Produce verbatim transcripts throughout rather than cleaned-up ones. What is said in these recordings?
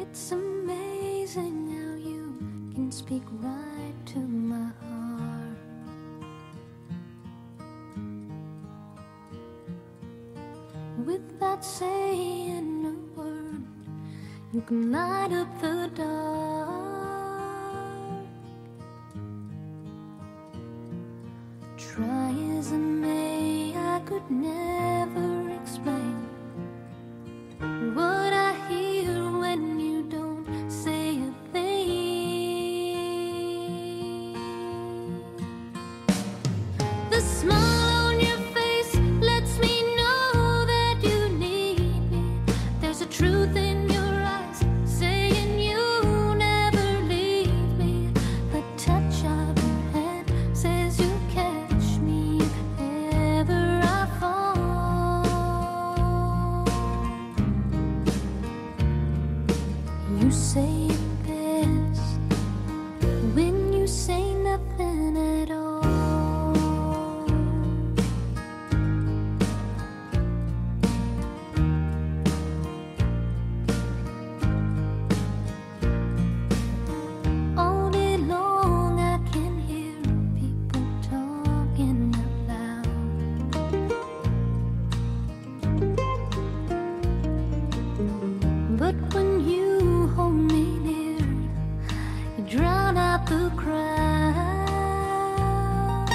It's amazing how you can speak right to my heart. Without saying a word, you can light up the dark. Try as I may, I could never explain what I hear when you don't say a thing. The smile on your face lets me know that you need me. There's a truth in your eyes saying you never leave me. The touch of your hand says you catch me if ever I fall. You say it best when you say nothing at all. All day long I can hear people talking out loud. But when you hold me near, you drown out the crowd.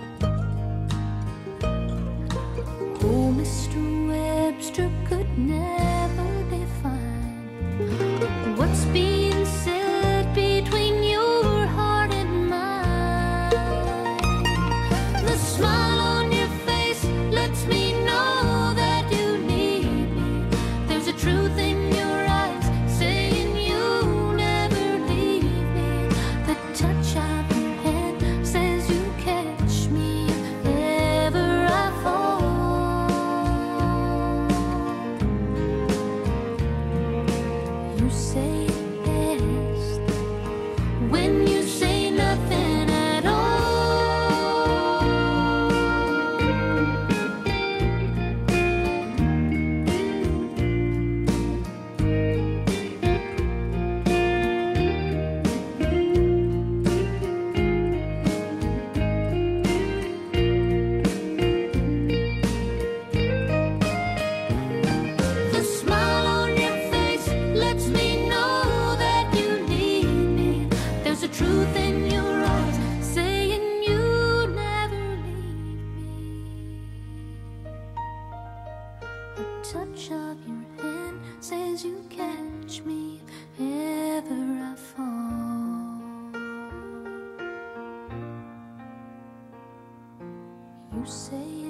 Oh, Mister Webster could never define what's being said between your heart and mine. The smile on your face lets me know that you need me. There's a truth in your eyes saying you never leave me. The touch of your hand says you catch me if ever I fall. You say it best when you say nothing at all. The smile on your face lets me know that you need me. There's a truth in your eyes saying you never leave me. The touch of your hand says you catch me if ever I fall. You say